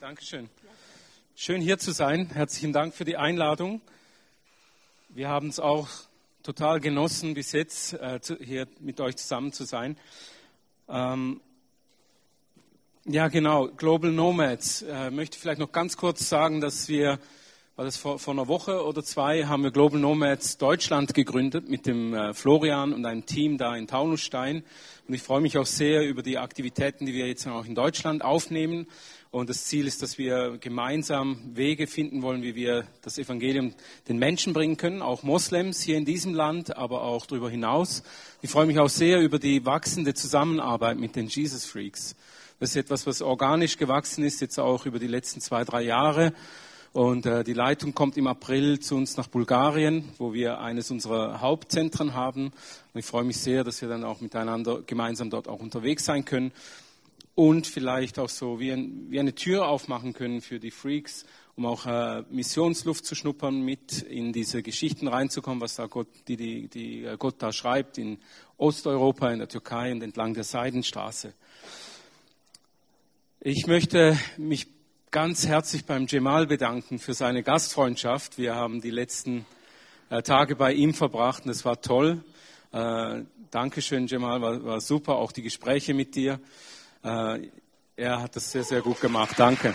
Dankeschön. Schön hier zu sein. Herzlichen Dank für die Einladung. Wir haben es auch total genossen, bis jetzt hier mit euch zusammen zu sein. Ja, genau. Global Nomads. Möchte vielleicht noch ganz kurz sagen, dass wir, war das vor einer Woche oder zwei, haben wir Global Nomads Deutschland gegründet mit dem Florian und einem Team da in Taunusstein. Und ich freue mich auch sehr über die Aktivitäten, die wir jetzt auch in Deutschland aufnehmen. Und das Ziel ist, dass wir gemeinsam Wege finden wollen, wie wir das Evangelium den Menschen bringen können, auch Moslems hier in diesem Land, aber auch darüber hinaus. Ich freue mich auch sehr über die wachsende Zusammenarbeit mit den Jesus Freaks. Das ist etwas, was organisch gewachsen ist, jetzt auch über die letzten 2-3 Jahre. Und die Leitung kommt im April zu uns nach Bulgarien, wo wir eines unserer Hauptzentren haben. Und ich freue mich sehr, dass wir dann auch miteinander gemeinsam dort auch unterwegs sein können. Und vielleicht auch so wie eine Tür aufmachen können für die Freaks, um auch Missionsluft zu schnuppern, mit in diese Geschichten reinzukommen, was da Gott, die Gott da schreibt in Osteuropa, in der Türkei und entlang der Seidenstraße. Ich möchte mich ganz herzlich beim Cemal bedanken für seine Gastfreundschaft. Wir haben die letzten Tage bei ihm verbracht und es war toll. Dankeschön, Cemal, war super, auch die Gespräche mit dir. Er hat das sehr, sehr gut gemacht. Danke.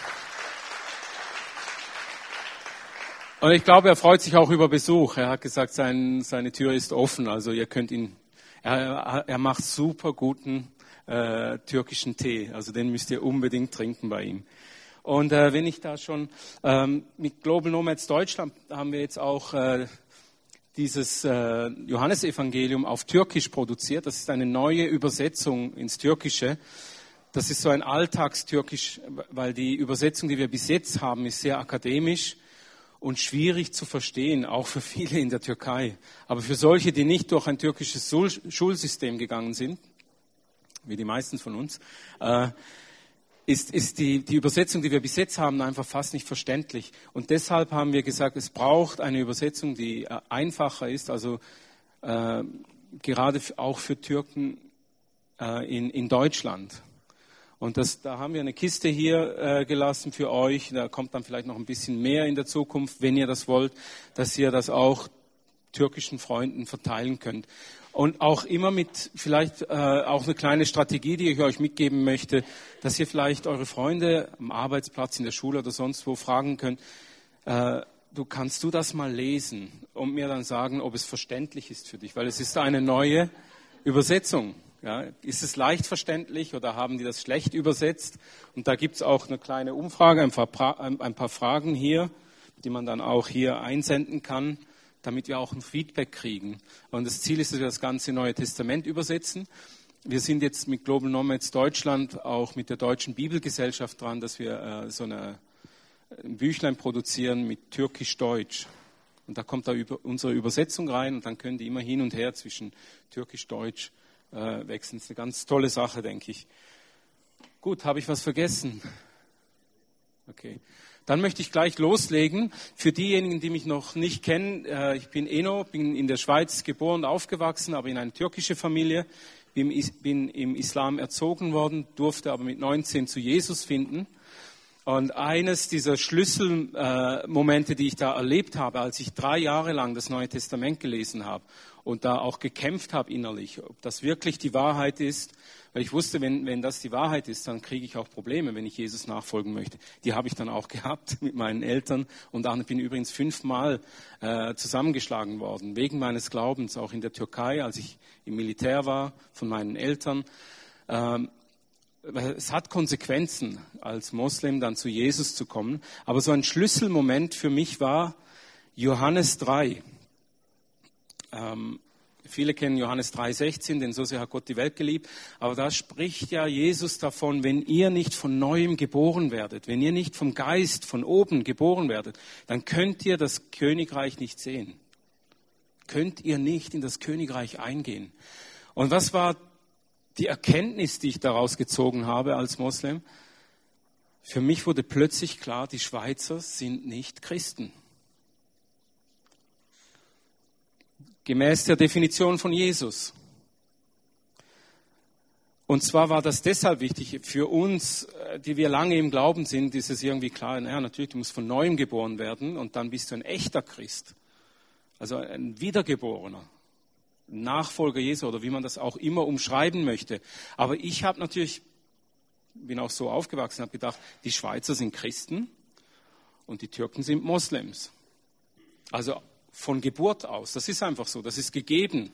Und ich glaube, er freut sich auch über Besuch. Er hat gesagt, seine Tür ist offen. Also ihr könnt ihn, er macht super guten türkischen Tee. Also den müsst ihr unbedingt trinken bei ihm. Und wenn ich da schon mit Global Nomads Deutschland haben wir jetzt auch dieses Johannesevangelium auf Türkisch produziert. Das ist eine neue Übersetzung ins Türkische. Das ist so ein Alltagstürkisch, weil die Übersetzung, die wir bis jetzt haben, ist sehr akademisch und schwierig zu verstehen, auch für viele in der Türkei. Aber für solche, die nicht durch ein türkisches Schulsystem gegangen sind, wie die meisten von uns, ist die Übersetzung, die wir bis jetzt haben, einfach fast nicht verständlich. Und deshalb haben wir gesagt, es braucht eine Übersetzung, die einfacher ist, also gerade auch für Türken in Deutschland. Und da haben wir eine Kiste hier gelassen für euch. Da kommt dann vielleicht noch ein bisschen mehr in der Zukunft, wenn ihr das wollt, dass ihr das auch türkischen Freunden verteilen könnt. Und auch immer mit vielleicht auch eine kleine Strategie, die ich euch mitgeben möchte, dass ihr vielleicht eure Freunde am Arbeitsplatz, in der Schule oder sonst wo fragen könnt, kannst du das mal lesen und mir dann sagen, ob es verständlich ist für dich, weil es ist eine neue Übersetzung. Ja, ist es leicht verständlich oder haben die das schlecht übersetzt? Und da gibt es auch eine kleine Umfrage, ein paar Fragen hier, die man dann auch hier einsenden kann, damit wir auch ein Feedback kriegen. Und das Ziel ist, dass wir das ganze Neue Testament übersetzen. Wir sind jetzt mit Global Nomads Deutschland auch mit der Deutschen Bibelgesellschaft dran, dass wir ein Büchlein produzieren mit Türkisch-Deutsch. Und da kommt da unsere Übersetzung rein und dann können die immer hin und her zwischen Türkisch-Deutsch wechseln. Das ist eine ganz tolle Sache, denke ich. Gut, habe ich was vergessen? Okay. Dann möchte ich gleich loslegen. Für diejenigen, die mich noch nicht kennen, ich bin Eno, bin in der Schweiz geboren und aufgewachsen, aber in eine türkische Familie, bin im Islam erzogen worden, durfte aber mit 19 zu Jesus finden. Und eines dieser Schlüsselmomente, die ich da erlebt habe, als ich 3 Jahre lang das Neue Testament gelesen habe und da auch gekämpft habe innerlich, ob das wirklich die Wahrheit ist, weil ich wusste, wenn das die Wahrheit ist, dann kriege ich auch Probleme, wenn ich Jesus nachfolgen möchte. Die habe ich dann auch gehabt mit meinen Eltern und dann bin übrigens 5-mal zusammengeschlagen worden, wegen meines Glaubens, auch in der Türkei, als ich im Militär war, von meinen Eltern. Es hat Konsequenzen, als Moslem dann zu Jesus zu kommen. Aber so ein Schlüsselmoment für mich war Johannes 3. Viele kennen Johannes 3,16, denn so sehr hat Gott die Welt geliebt. Aber da spricht ja Jesus davon, wenn ihr nicht von Neuem geboren werdet, wenn ihr nicht vom Geist von oben geboren werdet, dann könnt ihr das Königreich nicht sehen. Könnt ihr nicht in das Königreich eingehen. Und was war die Erkenntnis, die ich daraus gezogen habe als Moslem? Für mich wurde plötzlich klar, die Schweizer sind nicht Christen. Gemäß der Definition von Jesus. Und zwar war das deshalb wichtig für uns, die wir lange im Glauben sind, ist es irgendwie klar, naja, natürlich, du musst von Neuem geboren werden und dann bist du ein echter Christ. Also ein Wiedergeborener, Nachfolger Jesu oder wie man das auch immer umschreiben möchte. Aber ich habe natürlich, bin auch so aufgewachsen, habe gedacht, die Schweizer sind Christen und die Türken sind Moslems. Also von Geburt aus, das ist einfach so, das ist gegeben.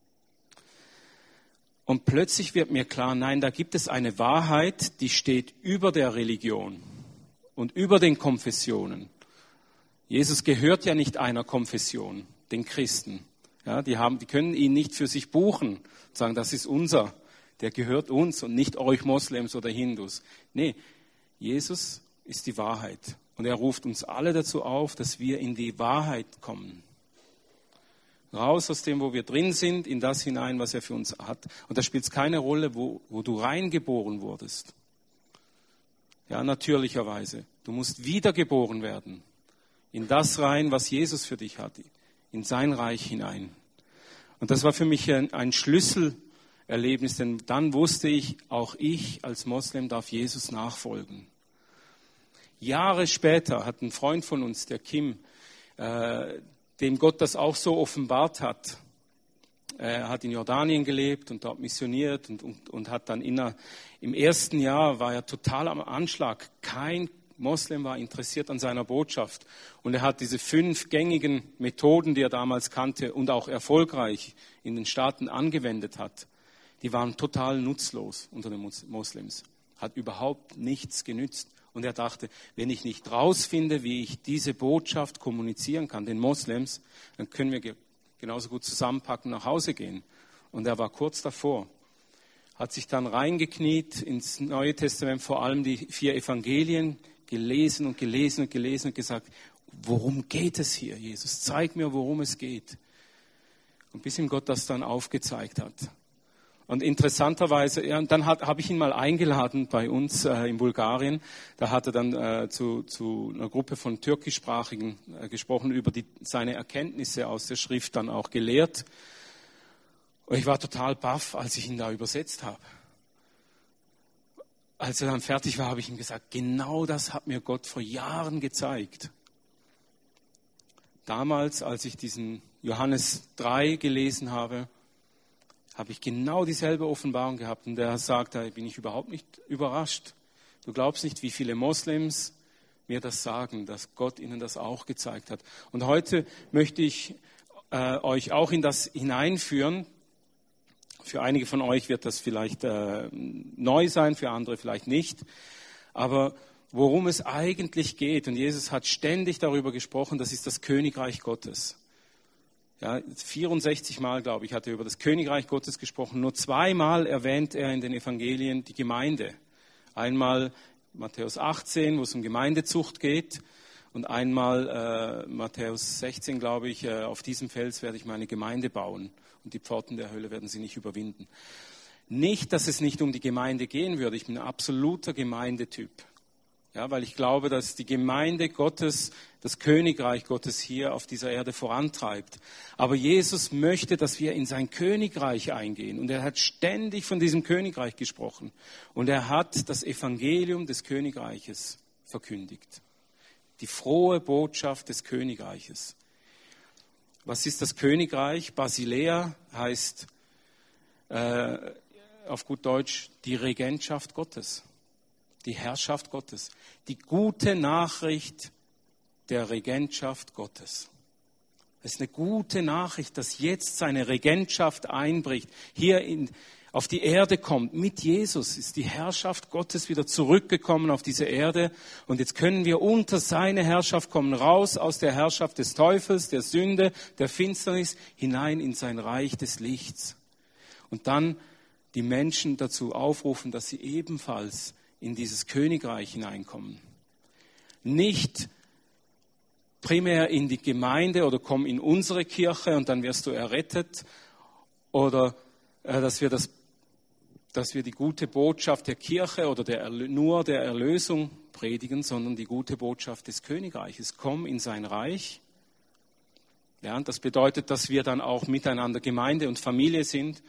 Und plötzlich wird mir klar, nein, da gibt es eine Wahrheit, die steht über der Religion und über den Konfessionen. Jesus gehört ja nicht einer Konfession, den Christen. Ja, die können ihn nicht für sich buchen und sagen, das ist unser, der gehört uns und nicht euch Moslems oder Hindus. Nee, Jesus ist die Wahrheit und er ruft uns alle dazu auf, dass wir in die Wahrheit kommen. Raus aus dem, wo wir drin sind, in das hinein, was er für uns hat. Und da spielt es keine Rolle, wo du reingeboren wurdest. Ja, natürlicherweise. Du musst wiedergeboren werden. In das rein, was Jesus für dich hat. In sein Reich hinein. Und das war für mich ein Schlüsselerlebnis, denn dann wusste ich, auch ich als Moslem darf Jesus nachfolgen. Jahre später hat ein Freund von uns, der Kim, dem Gott das auch so offenbart hat. Er hat in Jordanien gelebt und dort missioniert und hat dann im ersten Jahr war er total am Anschlag. Kein Moslem war interessiert an seiner Botschaft. Und er hat diese 5 gängigen Methoden, die er damals kannte und auch erfolgreich in den Staaten angewendet hat, die waren total nutzlos unter den Moslems. Hat überhaupt nichts genützt. Und er dachte, wenn ich nicht rausfinde, wie ich diese Botschaft kommunizieren kann, den Moslems, dann können wir genauso gut zusammenpacken, nach Hause gehen. Und er war kurz davor, hat sich dann reingekniet ins Neue Testament, vor allem die 4 Evangelien, gelesen und gesagt, worum geht es hier, Jesus? Zeig mir, worum es geht. Und bis ihm Gott das dann aufgezeigt hat. Und interessanterweise, ja, dann habe ich ihn mal eingeladen bei uns in Bulgarien. Da hat er dann zu einer Gruppe von Türkischsprachigen gesprochen, über seine Erkenntnisse aus der Schrift dann auch gelehrt. Und ich war total baff, als ich ihn da übersetzt habe. Als er dann fertig war, habe ich ihm gesagt, genau das hat mir Gott vor Jahren gezeigt. Damals, als ich diesen Johannes 3 gelesen habe ich genau dieselbe Offenbarung gehabt. Und er sagt, da bin ich überhaupt nicht überrascht. Du glaubst nicht, wie viele Moslems mir das sagen, dass Gott ihnen das auch gezeigt hat. Und heute möchte ich euch auch in das hineinführen. Für einige von euch wird das vielleicht neu sein, für andere vielleicht nicht. Aber worum es eigentlich geht, und Jesus hat ständig darüber gesprochen, das ist das Königreich Gottes. Ja, 64 Mal, glaube ich, hat er über das Königreich Gottes gesprochen. Nur 2 Mal erwähnt er in den Evangelien die Gemeinde. Einmal Matthäus 18, wo es um Gemeindezucht geht. Und einmal Matthäus 16, glaube ich, auf diesem Fels werde ich meine Gemeinde bauen. Und die Pforten der Hölle werden sie nicht überwinden. Nicht, dass es nicht um die Gemeinde gehen würde. Ich bin ein absoluter Gemeindetyp. Ja, weil ich glaube, dass die Gemeinde Gottes, das Königreich Gottes hier auf dieser Erde vorantreibt. Aber Jesus möchte, dass wir in sein Königreich eingehen. Und er hat ständig von diesem Königreich gesprochen. Und er hat das Evangelium des Königreiches verkündigt. Die frohe Botschaft des Königreiches. Was ist das Königreich? Basilea heißt auf gut Deutsch die Regentschaft Gottes. Die Herrschaft Gottes, die gute Nachricht der Regentschaft Gottes. Es ist eine gute Nachricht, dass jetzt seine Regentschaft einbricht, hier auf die Erde kommt. Mit Jesus ist die Herrschaft Gottes wieder zurückgekommen auf diese Erde und jetzt können wir unter seine Herrschaft kommen, raus aus der Herrschaft des Teufels, der Sünde, der Finsternis, hinein in sein Reich des Lichts. Und dann die Menschen dazu aufrufen, dass sie ebenfalls in dieses Königreich hineinkommen. Nicht primär in die Gemeinde oder komm in unsere Kirche und dann wirst du errettet oder dass wir die gute Botschaft der Kirche oder nur der Erlösung predigen, sondern die gute Botschaft des Königreiches. Komm in sein Reich. Ja, und das bedeutet, dass wir dann auch miteinander Gemeinde und Familie sind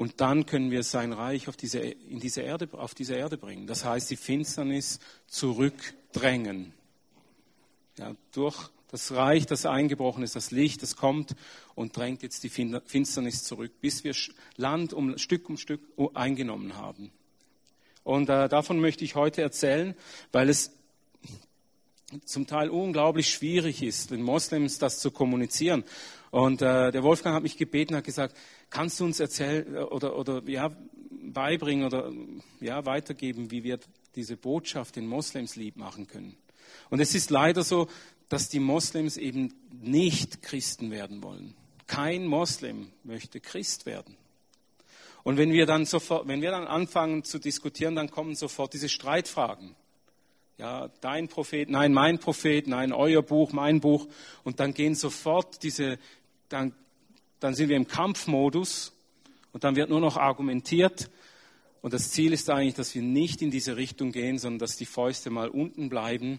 Und dann können wir sein Reich auf diese Erde bringen. Das heißt, die Finsternis zurückdrängen. Ja, durch das Reich, das eingebrochen ist, das Licht, das kommt und drängt jetzt die Finsternis zurück, bis wir Land um Stück eingenommen haben. Und davon möchte ich heute erzählen, weil es zum Teil unglaublich schwierig ist, den Moslems das zu kommunizieren. Und der Wolfgang hat mich gebeten, hat gesagt, kannst du uns erzählen oder beibringen oder weitergeben, wie wir diese Botschaft den Moslems lieb machen können. Und es ist leider so, dass die Moslems eben nicht Christen werden wollen. Kein Moslem möchte Christ werden. Und wenn wir dann anfangen zu diskutieren, dann kommen sofort diese Streitfragen. Ja, dein Prophet, nein, mein Prophet, nein, euer Buch, mein Buch. Und dann gehen sofort dann sind wir im Kampfmodus und dann wird nur noch argumentiert. Und das Ziel ist eigentlich, dass wir nicht in diese Richtung gehen, sondern dass die Fäuste mal unten bleiben.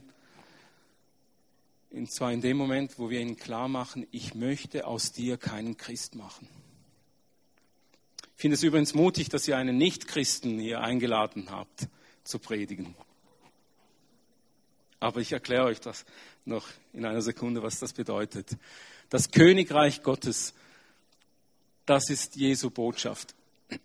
Und zwar in dem Moment, wo wir ihnen klar machen, ich möchte aus dir keinen Christ machen. Ich finde es übrigens mutig, dass ihr einen Nicht-Christen hier eingeladen habt, zu predigen. Aber ich erkläre euch das noch in einer Sekunde, was das bedeutet. Das Königreich Gottes, das ist Jesu Botschaft.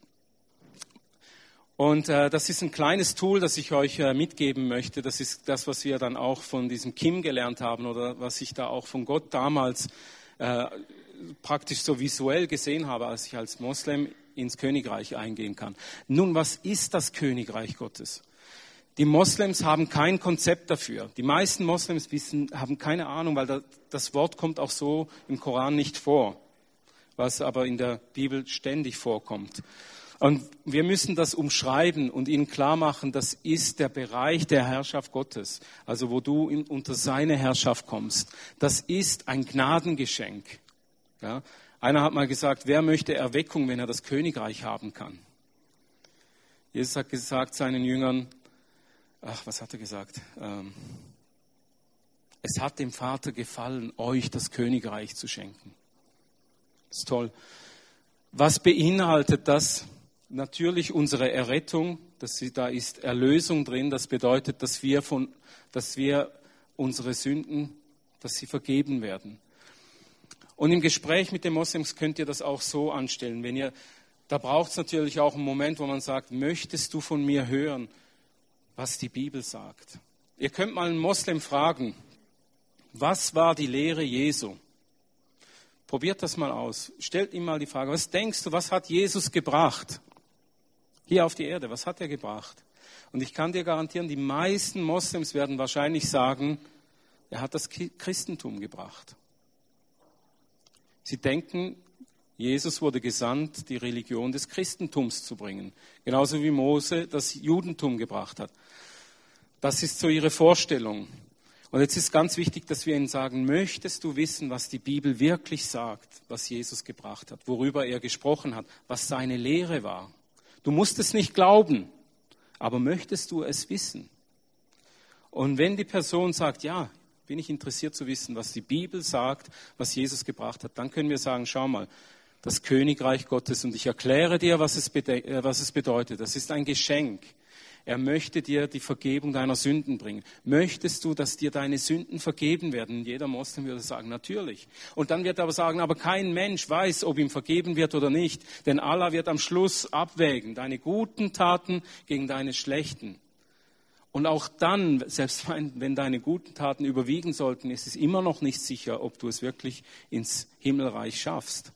Und das ist ein kleines Tool, das ich euch mitgeben möchte. Das ist das, was wir dann auch von diesem Kim gelernt haben oder was ich da auch von Gott damals praktisch so visuell gesehen habe, als ich als Moslem ins Königreich eingehen kann. Nun, was ist das Königreich Gottes? Die Moslems haben kein Konzept dafür. Die meisten Moslems haben keine Ahnung, weil das Wort kommt auch so im Koran nicht vor, was aber in der Bibel ständig vorkommt. Und wir müssen das umschreiben und ihnen klar machen, das ist der Bereich der Herrschaft Gottes, also wo du unter seine Herrschaft kommst. Das ist ein Gnadengeschenk. Ja? Einer hat mal gesagt, wer möchte Erweckung, wenn er das Königreich haben kann? Jesus hat gesagt seinen Jüngern, was hat er gesagt? Es hat dem Vater gefallen, euch das Königreich zu schenken. Das ist toll. Was beinhaltet das? Natürlich unsere Errettung, da ist Erlösung drin. Das bedeutet, dass wir unsere Sünden, dass sie vergeben werden. Und im Gespräch mit den Moslems könnt ihr das auch so anstellen. Da braucht es natürlich auch einen Moment, wo man sagt, möchtest du von mir hören, was die Bibel sagt? Ihr könnt mal einen Moslem fragen, was war die Lehre Jesu? Probiert das mal aus. Stellt ihm mal die Frage, was denkst du, was hat Jesus gebracht? Hier auf die Erde, was hat er gebracht? Und ich kann dir garantieren, die meisten Moslems werden wahrscheinlich sagen, er hat das Christentum gebracht. Sie denken, Jesus wurde gesandt, die Religion des Christentums zu bringen. Genauso wie Mose das Judentum gebracht hat. Das ist so ihre Vorstellung. Und jetzt ist ganz wichtig, dass wir ihnen sagen, möchtest du wissen, was die Bibel wirklich sagt, was Jesus gebracht hat, worüber er gesprochen hat, was seine Lehre war? Du musst es nicht glauben, aber möchtest du es wissen? Und wenn die Person sagt, ja, bin ich interessiert zu wissen, was die Bibel sagt, was Jesus gebracht hat, dann können wir sagen, schau mal, das Königreich Gottes, und ich erkläre dir, was es bedeutet. Das ist ein Geschenk. Er möchte dir die Vergebung deiner Sünden bringen. Möchtest du, dass dir deine Sünden vergeben werden? Jeder Moslem würde sagen, natürlich. Und dann wird er aber sagen, aber kein Mensch weiß, ob ihm vergeben wird oder nicht. Denn Allah wird am Schluss abwägen, deine guten Taten gegen deine schlechten. Und auch dann, selbst wenn deine guten Taten überwiegen sollten, ist es immer noch nicht sicher, ob du es wirklich ins Himmelreich schaffst.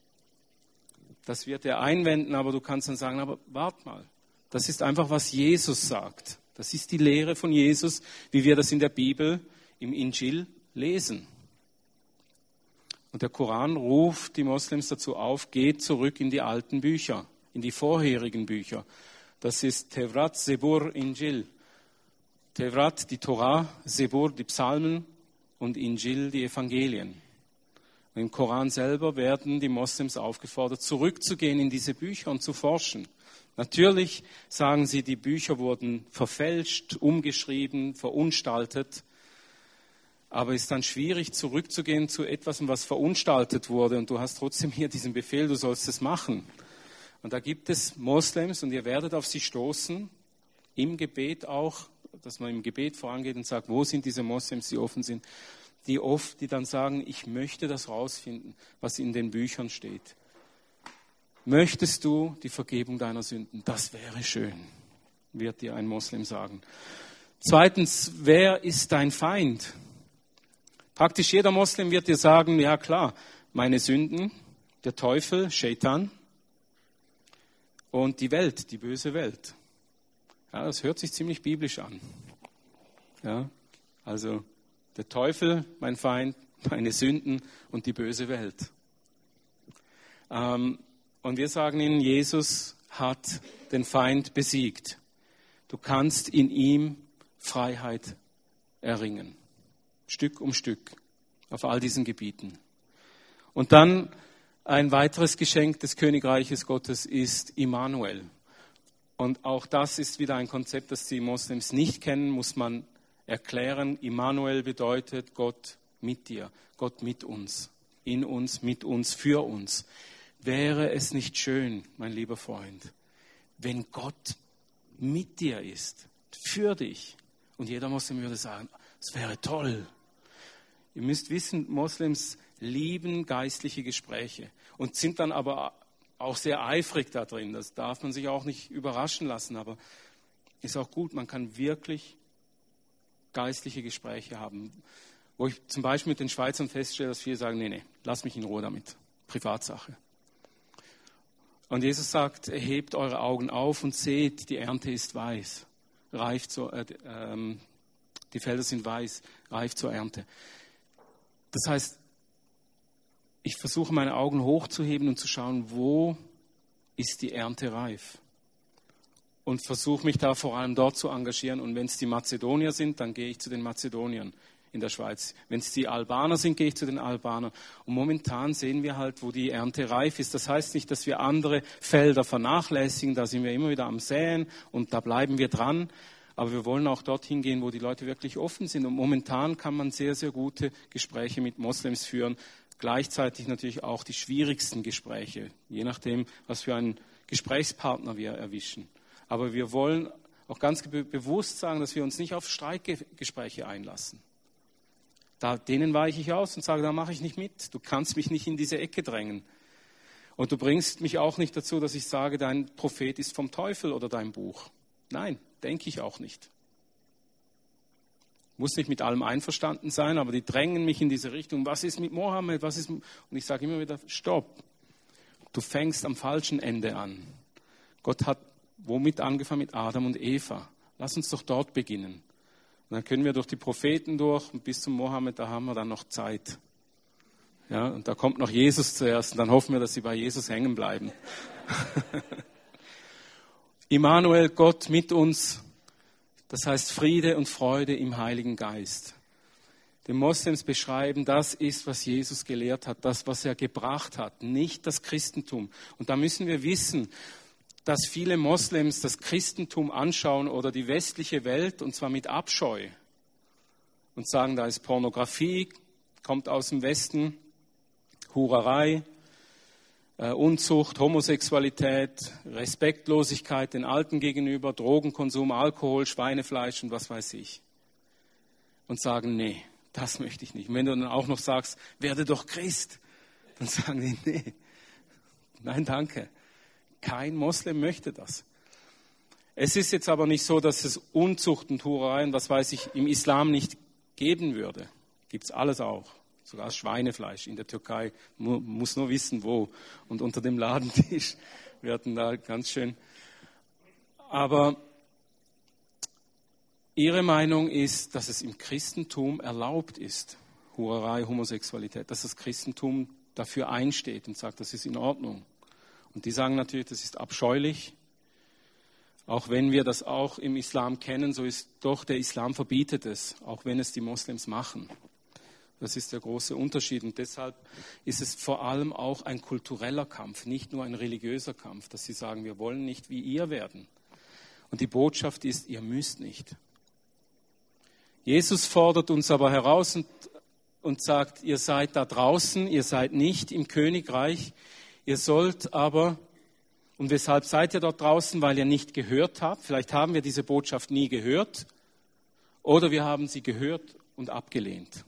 Das wird er einwenden, aber du kannst dann sagen, aber wart mal. Das ist einfach, was Jesus sagt. Das ist die Lehre von Jesus, wie wir das in der Bibel, im Injil lesen. Und der Koran ruft die Moslems dazu auf, geht zurück in die alten Bücher, in die vorherigen Bücher. Das ist Tevrat, Zebur, Injil. Tevrat, die Torah, Zebur, die Psalmen und Injil, die Evangelien. Und im Koran selber werden die Moslems aufgefordert, zurückzugehen in diese Bücher und zu forschen. Natürlich sagen sie, die Bücher wurden verfälscht, umgeschrieben, verunstaltet. Aber es ist dann schwierig, zurückzugehen zu etwas, was verunstaltet wurde. Und du hast trotzdem hier diesen Befehl, du sollst es machen. Und da gibt es Moslems und ihr werdet auf sie stoßen, im Gebet auch, dass man im Gebet vorangeht und sagt, wo sind diese Moslems, die offen sind, die dann sagen, ich möchte das rausfinden, was in den Büchern steht. Möchtest du die Vergebung deiner Sünden? Das wäre schön, wird dir ein Moslem sagen. Zweitens, wer ist dein Feind? Praktisch jeder Moslem wird dir sagen, ja klar, meine Sünden, der Teufel, Shaitan und die Welt, die böse Welt. Ja, das hört sich ziemlich biblisch an. Ja, also der Teufel, mein Feind, meine Sünden und die böse Welt. Und wir sagen ihnen, Jesus hat den Feind besiegt. Du kannst in ihm Freiheit erringen. Stück um Stück auf all diesen Gebieten. Und dann ein weiteres Geschenk des Königreiches Gottes ist Immanuel. Und auch das ist wieder ein Konzept, das die Moslems nicht kennen, muss man erklären. Immanuel bedeutet Gott mit dir, Gott mit uns, in uns, mit uns, für uns. Wäre es nicht schön, mein lieber Freund, wenn Gott mit dir ist, für dich? Und jeder Moslem würde sagen, es wäre toll. Ihr müsst wissen, Moslems lieben geistliche Gespräche und sind dann aber auch sehr eifrig da drin. Das darf man sich auch nicht überraschen lassen, aber ist auch gut, man kann wirklich geistliche Gespräche haben. Wo ich zum Beispiel mit den Schweizern feststelle, dass viele sagen, nee, lass mich in Ruhe damit, Privatsache. Und Jesus sagt, erhebt eure Augen auf und seht, die Ernte ist weiß, die Felder sind weiß, reif zur Ernte. Das heißt, ich versuche meine Augen hochzuheben und zu schauen, wo ist die Ernte reif. Und versuche mich da vor allem dort zu engagieren. Und wenn es die Mazedonier sind, dann gehe ich zu den Mazedoniern in der Schweiz. Wenn es die Albaner sind, gehe ich zu den Albanern. Und momentan sehen wir halt, wo die Ernte reif ist. Das heißt nicht, dass wir andere Felder vernachlässigen. Da sind wir immer wieder am Säen und da bleiben wir dran. Aber wir wollen auch dorthin gehen, wo die Leute wirklich offen sind. Und momentan kann man sehr, sehr gute Gespräche mit Moslems führen. Gleichzeitig natürlich auch die schwierigsten Gespräche, je nachdem, was für einen Gesprächspartner wir erwischen. Aber wir wollen auch ganz bewusst sagen, dass wir uns nicht auf Streitgespräche einlassen. Denen weiche ich aus und sage, da mache ich nicht mit. Du kannst mich nicht in diese Ecke drängen. Und du bringst mich auch nicht dazu, dass ich sage, dein Prophet ist vom Teufel oder dein Buch. Nein, denke ich auch nicht. Muss nicht mit allem einverstanden sein, aber die drängen mich in diese Richtung. Was ist mit Mohammed? Und ich sage immer wieder, stopp. Du fängst am falschen Ende an. Gott hat womit angefangen? Mit Adam und Eva. Lass uns doch dort beginnen. Und dann können wir durch die Propheten durch und bis zum Mohammed, da haben wir dann noch Zeit. Ja, und da kommt noch Jesus zuerst und dann hoffen wir, dass sie bei Jesus hängen bleiben. Immanuel, Gott mit uns, das heißt Friede und Freude im Heiligen Geist. Die Moslems beschreiben, das ist, was Jesus gelehrt hat, das, was er gebracht hat, nicht das Christentum. Und da müssen wir wissen, dass viele Moslems das Christentum anschauen oder die westliche Welt, und zwar mit Abscheu. Und sagen, da ist Pornografie, kommt aus dem Westen, Hurerei, Unzucht, Homosexualität, Respektlosigkeit den Alten gegenüber, Drogenkonsum, Alkohol, Schweinefleisch und was weiß ich. Und sagen, nee, das möchte ich nicht. Und wenn du dann auch noch sagst, werde doch Christ, dann sagen die, nee, nein, danke. Kein Moslem möchte das. Es ist jetzt aber nicht so, dass es Unzucht und Hurerei und was weiß ich im Islam nicht geben würde. Gibt es alles auch. Sogar Schweinefleisch in der Türkei. Muss nur wissen, wo. Und unter dem Ladentisch. Wir hatten da ganz schön. Aber ihre Meinung ist, dass es im Christentum erlaubt ist, Hurerei, Homosexualität, dass das Christentum dafür einsteht und sagt, das ist in Ordnung. Und die sagen natürlich, das ist abscheulich. Auch wenn wir das auch im Islam kennen, so ist doch der Islam verbietet es, auch wenn es die Moslems machen. Das ist der große Unterschied. Und deshalb ist es vor allem auch ein kultureller Kampf, nicht nur ein religiöser Kampf, dass sie sagen, wir wollen nicht wie ihr werden. Und die Botschaft ist, ihr müsst nicht. Jesus fordert uns aber heraus und sagt, ihr seid da draußen, ihr seid nicht im Königreich, ihr sollt aber Und weshalb seid ihr dort draußen? Weil ihr nicht gehört habt. Vielleicht haben wir diese Botschaft nie gehört oder wir haben sie gehört und abgelehnt.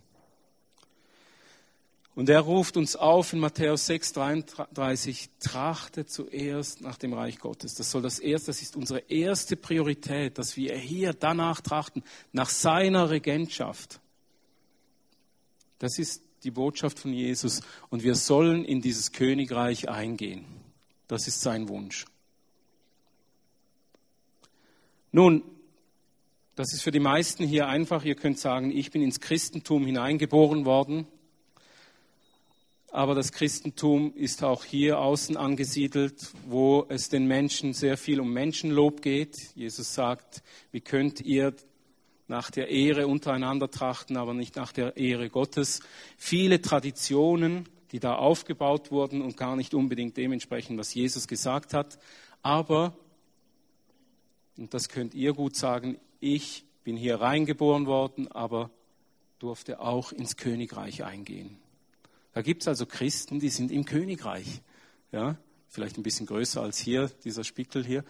Und er ruft uns auf in Matthäus 6,33, trachtet zuerst nach dem Reich Gottes. Das ist unsere erste Priorität, dass wir hier danach trachten, nach seiner Regentschaft. Das ist die Botschaft von Jesus und wir sollen in dieses Königreich eingehen. Das ist sein Wunsch. Nun, das ist für die meisten hier einfach. Ihr könnt sagen, ich bin ins Christentum hineingeboren worden. Aber das Christentum ist auch hier außen angesiedelt, wo es den Menschen sehr viel um Menschenlob geht. Jesus sagt, wie könnt ihr nach der Ehre untereinander trachten, aber nicht nach der Ehre Gottes. Viele Traditionen, die da aufgebaut wurden und gar nicht unbedingt dementsprechend, was Jesus gesagt hat. Aber, und das könnt ihr gut sagen, ich bin hier reingeboren worden, aber durfte auch ins Königreich eingehen. Da gibt es also Christen, die sind im Königreich. Ja, vielleicht ein bisschen größer als hier, dieser Spickel hier.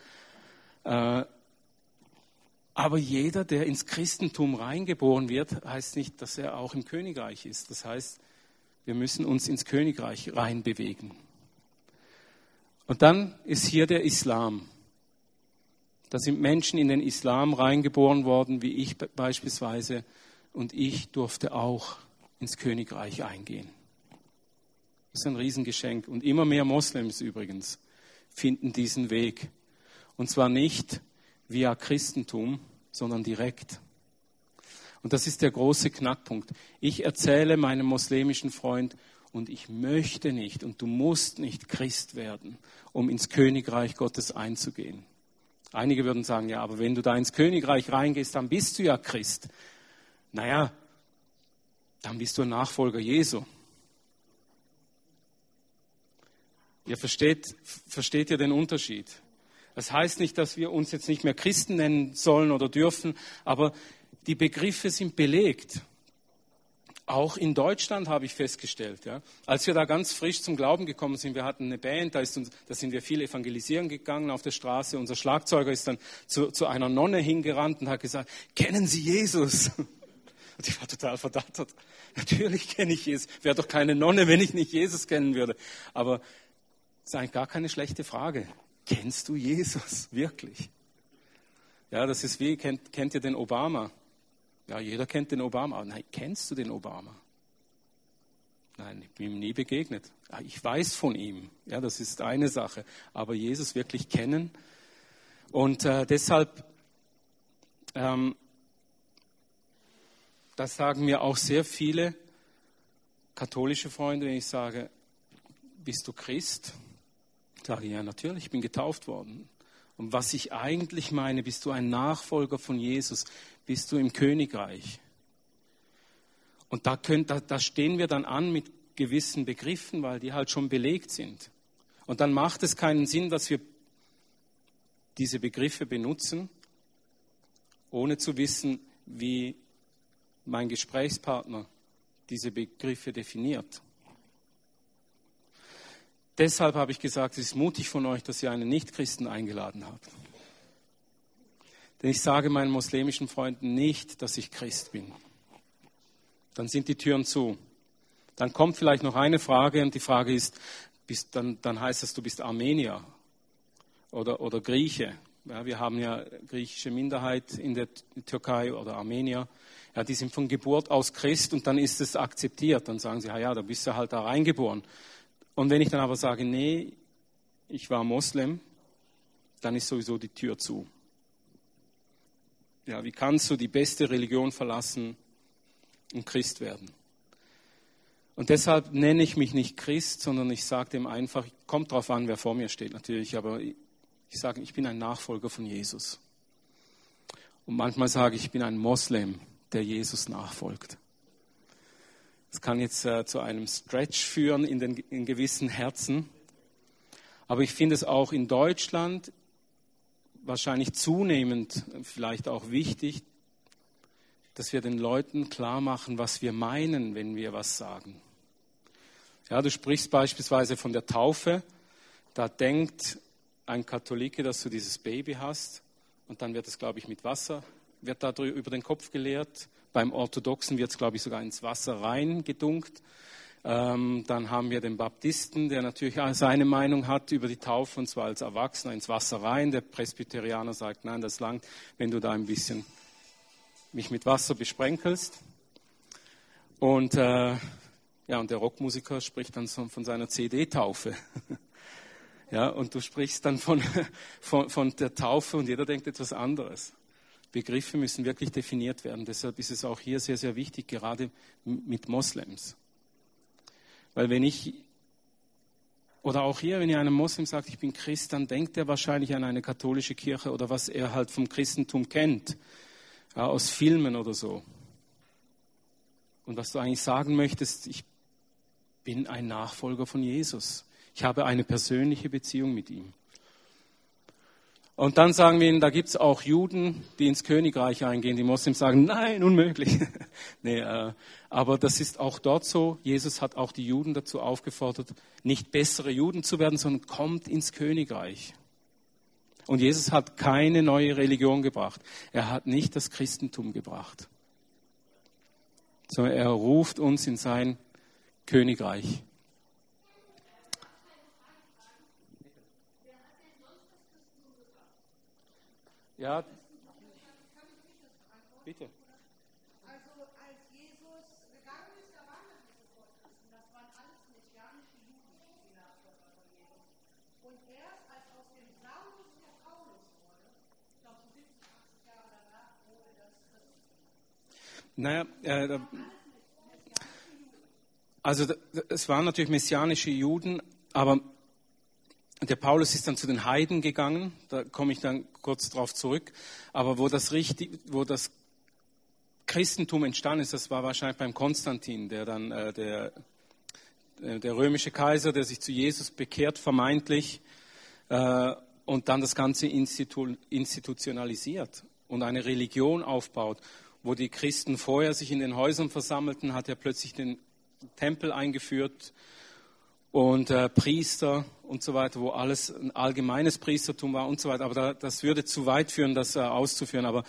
Aber jeder, der ins Christentum reingeboren wird, heißt nicht, dass er auch im Königreich ist. Das heißt, wir müssen uns ins Königreich reinbewegen. Und dann ist hier der Islam. Da sind Menschen in den Islam reingeboren worden, wie ich beispielsweise. Und ich durfte auch ins Königreich eingehen. Das ist ein Riesengeschenk. Und immer mehr Moslems übrigens finden diesen Weg. Und zwar nicht via Christentum, sondern direkt. Und das ist der große Knackpunkt. Ich erzähle meinem muslimischen Freund, und ich möchte nicht, und du musst nicht Christ werden, um ins Königreich Gottes einzugehen. Einige würden sagen, ja, aber wenn du da ins Königreich reingehst, dann bist du ja Christ. Naja, dann bist du ein Nachfolger Jesu. Ihr versteht ihr den Unterschied? Das heißt nicht, dass wir uns jetzt nicht mehr Christen nennen sollen oder dürfen, aber die Begriffe sind belegt. Auch in Deutschland habe ich festgestellt, ja, als wir da ganz frisch zum Glauben gekommen sind, wir hatten eine Band, da sind wir viel evangelisieren gegangen auf der Straße. Unser Schlagzeuger ist dann zu einer Nonne hingerannt und hat gesagt, kennen Sie Jesus? Und ich war total verdattert. Natürlich kenne ich Jesus. Wäre doch keine Nonne, wenn ich nicht Jesus kennen würde. Aber das ist eigentlich gar keine schlechte Frage. Kennst du Jesus wirklich? Ja, das ist wie, kennt ihr den Obama? Ja, jeder kennt den Obama. Aber nein, kennst du den Obama? Nein, ich bin ihm nie begegnet. Ja, ich weiß von ihm. Ja, das ist eine Sache. Aber Jesus wirklich kennen. Und deshalb, das sagen mir auch sehr viele katholische Freunde, wenn ich sage, bist du Christ? Sage ich, ja, natürlich, ich bin getauft worden. Und was ich eigentlich meine, bist du ein Nachfolger von Jesus, bist du im Königreich. Und da stehen wir dann an mit gewissen Begriffen, weil die halt schon belegt sind. Und dann macht es keinen Sinn, dass wir diese Begriffe benutzen, ohne zu wissen, wie mein Gesprächspartner diese Begriffe definiert. Deshalb habe ich gesagt, es ist mutig von euch, dass ihr einen Nichtchristen eingeladen habt. Denn ich sage meinen muslimischen Freunden nicht, dass ich Christ bin. Dann sind die Türen zu. Dann kommt vielleicht noch eine Frage und die Frage ist, dann heißt es, du bist Armenier oder Grieche. Ja, wir haben ja griechische Minderheit in der Türkei oder Armenier. Ja, die sind von Geburt aus Christ und dann ist es akzeptiert. Dann sagen sie, ja, da bist du halt da reingeboren. Und wenn ich dann aber sage, nee, ich war Moslem, dann ist sowieso die Tür zu. Ja, wie kannst du die beste Religion verlassen und Christ werden? Und deshalb nenne ich mich nicht Christ, sondern ich sage dem einfach, kommt drauf an, wer vor mir steht natürlich, aber ich sage, ich bin ein Nachfolger von Jesus. Und manchmal sage ich bin ein Moslem, der Jesus nachfolgt. Das kann jetzt zu einem Stretch führen in gewissen Herzen. Aber ich finde es auch in Deutschland wahrscheinlich zunehmend vielleicht auch wichtig, dass wir den Leuten klar machen, was wir meinen, wenn wir was sagen. Ja, du sprichst beispielsweise von der Taufe. Da denkt ein Katholike, dass du dieses Baby hast und dann wird es, glaube ich, mit Wasser, wird da über den Kopf geleert. Beim Orthodoxen wird es, glaube ich, sogar ins Wasser reingedunkt. Dann haben wir den Baptisten, der natürlich seine Meinung hat über die Taufe, und zwar als Erwachsener ins Wasser rein. Der Presbyterianer sagt, nein, das langt, wenn du da ein bisschen mich mit Wasser besprenkelst. Und, und der Rockmusiker spricht dann von seiner CD-Taufe. Ja, und du sprichst dann von der Taufe und jeder denkt etwas anderes. Begriffe müssen wirklich definiert werden. Deshalb ist es auch hier sehr, sehr wichtig, gerade mit Moslems. Weil wenn auch hier, wenn ihr einem Moslem sagt, ich bin Christ, dann denkt er wahrscheinlich an eine katholische Kirche oder was er halt vom Christentum kennt, ja, aus Filmen oder so. Und was du eigentlich sagen möchtest, ich bin ein Nachfolger von Jesus. Ich habe eine persönliche Beziehung mit ihm. Und dann sagen wir ihnen, da gibt es auch Juden, die ins Königreich eingehen. Die Moslems sagen, nein, unmöglich. Aber das ist auch dort so. Jesus hat auch die Juden dazu aufgefordert, nicht bessere Juden zu werden, sondern kommt ins Königreich. Und Jesus hat keine neue Religion gebracht. Er hat nicht das Christentum gebracht, sondern er ruft uns in sein Königreich. Ja, bitte. Also als Jesus gegangen ist, da waren das nicht so Christen, das waren alles messianische Juden, die Nachfolger von Jesus. Und erst als aus dem Saulus der Paulus wurde, ich glaube so 70, 80 Jahre danach, wurde das Christentum. Also es waren natürlich messianische Juden, aber der Paulus ist dann zu den Heiden gegangen, da komme ich dann kurz drauf zurück. Aber wo das Christentum entstanden ist, das war wahrscheinlich beim Konstantin, der dann der römische Kaiser, der sich zu Jesus bekehrt, vermeintlich, und dann das Ganze institutionalisiert und eine Religion aufbaut. Wo die Christen vorher sich in den Häusern versammelten, hat er plötzlich den Tempel eingeführt und Priester und so weiter, wo alles ein allgemeines Priestertum war und so weiter. Aber das würde zu weit führen, das auszuführen. Aber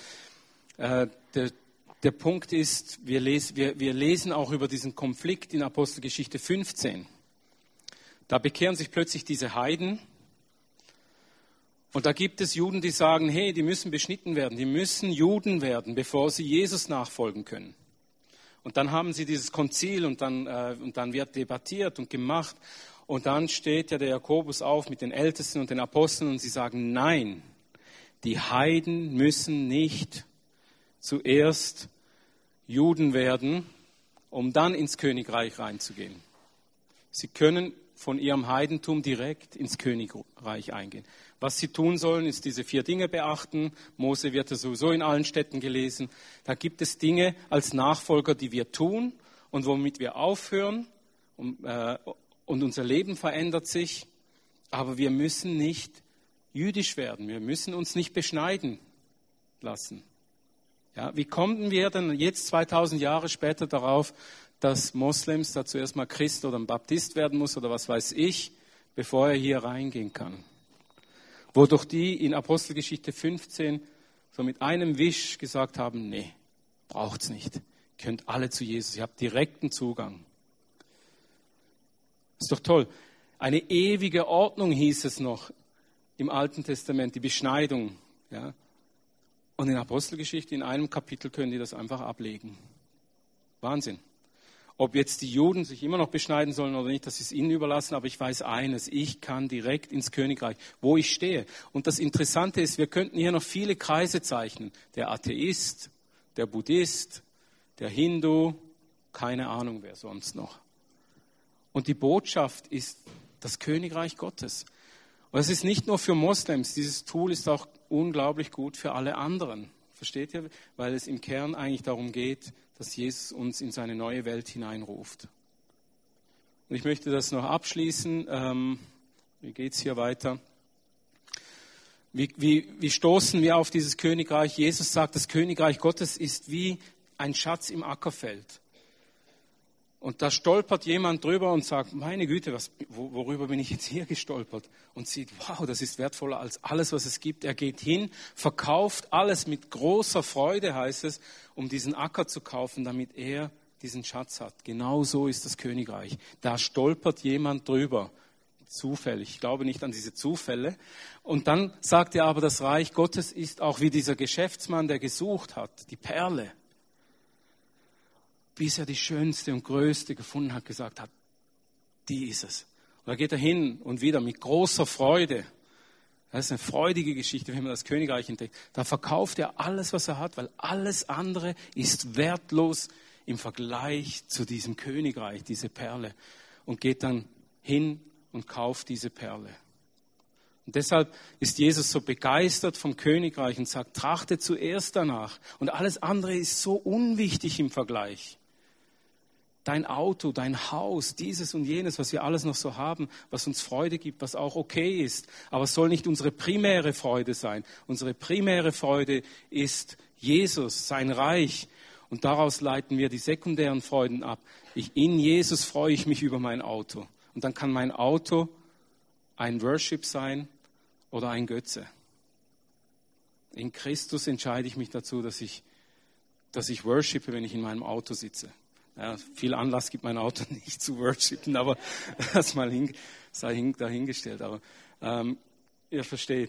der Punkt ist, wir lesen auch über diesen Konflikt in Apostelgeschichte 15. Da bekehren sich plötzlich diese Heiden. Und da gibt es Juden, die sagen, hey, die müssen beschnitten werden, die müssen Juden werden, bevor sie Jesus nachfolgen können. Und dann haben sie dieses Konzil und dann wird debattiert und gemacht. Und dann steht ja der Jakobus auf mit den Ältesten und den Aposteln und sie sagen, nein, die Heiden müssen nicht zuerst Juden werden, um dann ins Königreich reinzugehen. Sie können von ihrem Heidentum direkt ins Königreich eingehen. Was sie tun sollen, ist diese 4 Dinge beachten. Mose wird ja sowieso in allen Städten gelesen. Da gibt es Dinge als Nachfolger, die wir tun und womit wir aufhören und unser Leben verändert sich. Aber wir müssen nicht jüdisch werden. Wir müssen uns nicht beschneiden lassen. Ja, wie kommen wir denn jetzt 2000 Jahre später darauf, dass Moslems dazu erstmal Christ oder ein Baptist werden muss oder was weiß ich, bevor er hier reingehen kann? Wodurch die in Apostelgeschichte 15 so mit einem Wisch gesagt haben, nee, braucht's nicht. Ihr könnt alle zu Jesus, ihr habt direkten Zugang. Ist doch toll. Eine ewige Ordnung hieß es noch im Alten Testament, die Beschneidung. Ja. Und in Apostelgeschichte, in einem Kapitel können die das einfach ablegen. Wahnsinn. Ob jetzt die Juden sich immer noch beschneiden sollen oder nicht, das ist ihnen überlassen, aber ich weiß eines, ich kann direkt ins Königreich, wo ich stehe. Und das Interessante ist, wir könnten hier noch viele Kreise zeichnen. Der Atheist, der Buddhist, der Hindu, keine Ahnung wer sonst noch. Und die Botschaft ist das Königreich Gottes. Und es ist nicht nur für Moslems, dieses Tool ist auch unglaublich gut für alle anderen. Versteht ihr? Weil es im Kern eigentlich darum geht, dass Jesus uns in seine neue Welt hineinruft. Und ich möchte das noch abschließen. Wie geht es hier weiter? Wie stoßen wir auf dieses Königreich? Jesus sagt, das Königreich Gottes ist wie ein Schatz im Ackerfeld. Und da stolpert jemand drüber und sagt, meine Güte, worüber bin ich jetzt hier gestolpert? Und sieht, wow, das ist wertvoller als alles, was es gibt. Er geht hin, verkauft alles mit großer Freude, heißt es, um diesen Acker zu kaufen, damit er diesen Schatz hat. Genau so ist das Königreich. Da stolpert jemand drüber. Zufällig. Ich glaube nicht an diese Zufälle. Und dann sagt er aber, das Reich Gottes ist auch wie dieser Geschäftsmann, der gesucht hat, die Perle. Bis er die schönste und größte gefunden hat, gesagt hat, die ist es. Und da geht er hin und wieder mit großer Freude. Das ist eine freudige Geschichte, wenn man das Königreich entdeckt. Da verkauft er alles, was er hat, weil alles andere ist wertlos im Vergleich zu diesem Königreich, diese Perle. Und geht dann hin und kauft diese Perle. Und deshalb ist Jesus so begeistert vom Königreich und sagt, trachte zuerst danach. Und alles andere ist so unwichtig im Vergleich. Dein Auto, dein Haus, dieses und jenes, was wir alles noch so haben, was uns Freude gibt, was auch okay ist. Aber es soll nicht unsere primäre Freude sein. Unsere primäre Freude ist Jesus, sein Reich. Und daraus leiten wir die sekundären Freuden ab. In Jesus freue ich mich über mein Auto. Und dann kann mein Auto ein Worship sein oder ein Götze. In Christus entscheide ich mich dazu, dass ich worshipe, wenn ich in meinem Auto sitze. Ja, viel Anlass gibt mein Auto nicht zu worshipen, aber das mal sei dahingestellt. Aber ihr versteht.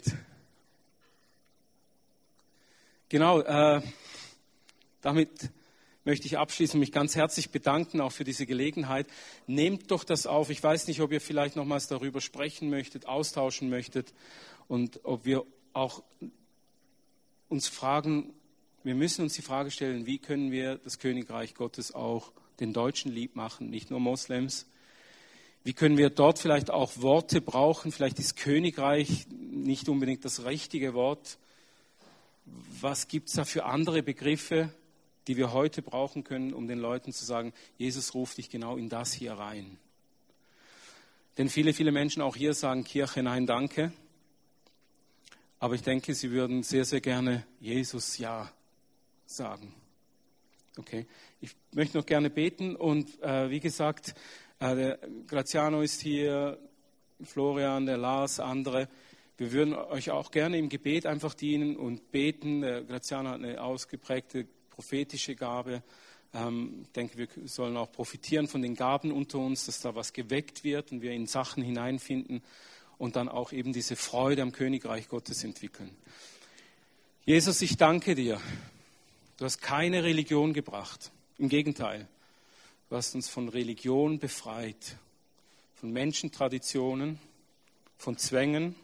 Genau, damit möchte ich abschließen und mich ganz herzlich bedanken, auch für diese Gelegenheit. Nehmt doch das auf. Ich weiß nicht, ob ihr vielleicht nochmals darüber sprechen möchtet, austauschen möchtet und ob wir auch uns fragen, wir müssen uns die Frage stellen, wie können wir das Königreich Gottes auch den Deutschen lieb machen, nicht nur Moslems. Wie können wir dort vielleicht auch Worte brauchen? Vielleicht ist Königreich nicht unbedingt das richtige Wort. Was gibt es da für andere Begriffe, die wir heute brauchen können, um den Leuten zu sagen, Jesus ruft dich genau in das hier rein. Denn viele Menschen auch hier sagen, Kirche, nein, danke. Aber ich denke, sie würden sehr, sehr gerne Jesus ja sagen. Okay, ich möchte noch gerne beten und wie gesagt, der Graziano ist hier, Florian, der Lars, andere. Wir würden euch auch gerne im Gebet einfach dienen und beten. Der Graziano hat eine ausgeprägte prophetische Gabe. Ich denke, wir sollen auch profitieren von den Gaben unter uns, dass da was geweckt wird und wir in Sachen hineinfinden und dann auch eben diese Freude am Königreich Gottes entwickeln. Jesus, ich danke dir. Du hast keine Religion gebracht. Im Gegenteil, du hast uns von Religion befreit, von Menschentraditionen, von Zwängen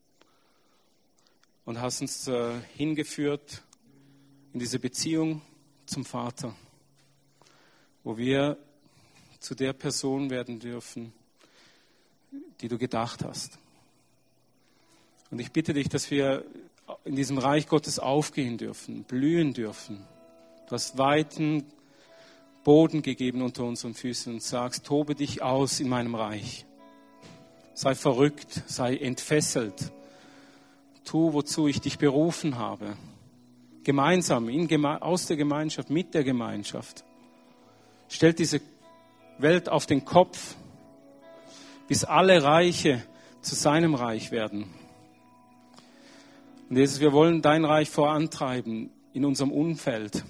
und hast uns hingeführt in diese Beziehung zum Vater, wo wir zu der Person werden dürfen, die du gedacht hast. Und ich bitte dich, dass wir in diesem Reich Gottes aufgehen dürfen, blühen dürfen. Du hast weiten Boden gegeben unter unseren Füßen und sagst, tobe dich aus in meinem Reich. Sei verrückt, sei entfesselt. Tu, wozu ich dich berufen habe. Gemeinsam, aus der Gemeinschaft, mit der Gemeinschaft. Stellt diese Welt auf den Kopf, bis alle Reiche zu seinem Reich werden. Und Jesus, wir wollen dein Reich vorantreiben in unserem Umfeld.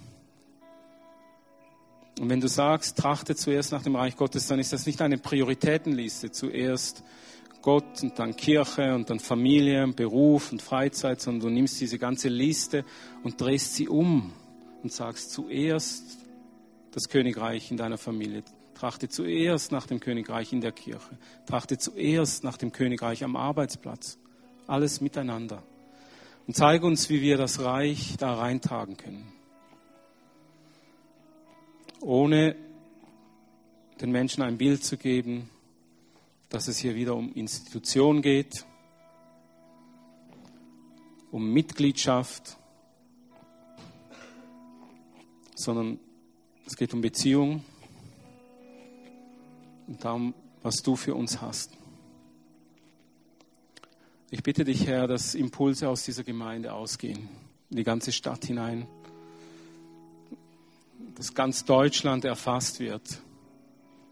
Und wenn du sagst, trachte zuerst nach dem Reich Gottes, dann ist das nicht eine Prioritätenliste. Zuerst Gott und dann Kirche und dann Familie, Beruf und Freizeit, sondern du nimmst diese ganze Liste und drehst sie um und sagst zuerst das Königreich in deiner Familie. Trachte zuerst nach dem Königreich in der Kirche. Trachte zuerst nach dem Königreich am Arbeitsplatz. Alles miteinander. Und zeige uns, wie wir das Reich da reintragen können. Ohne den Menschen ein Bild zu geben, dass es hier wieder um Institution geht, um Mitgliedschaft, sondern es geht um Beziehung und darum, was du für uns hast. Ich bitte dich, Herr, dass Impulse aus dieser Gemeinde ausgehen, in die ganze Stadt hinein, dass ganz Deutschland erfasst wird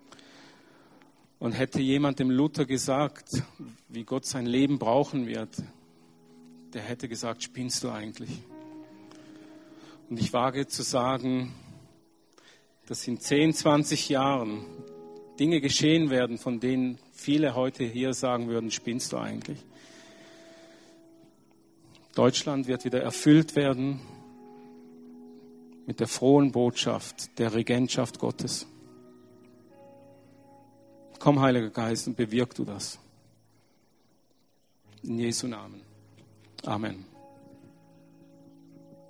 Und hätte jemand dem Luther gesagt, wie Gott sein Leben brauchen wird, der hätte gesagt, spinnst du eigentlich? Und ich wage zu sagen, dass in 10, 20 Jahren Dinge geschehen werden, von denen viele heute hier sagen würden, spinnst du eigentlich? Deutschland wird wieder erfüllt werden mit der frohen Botschaft der Regentschaft Gottes. Komm, Heiliger Geist, und bewirk du das. In Jesu Namen. Amen.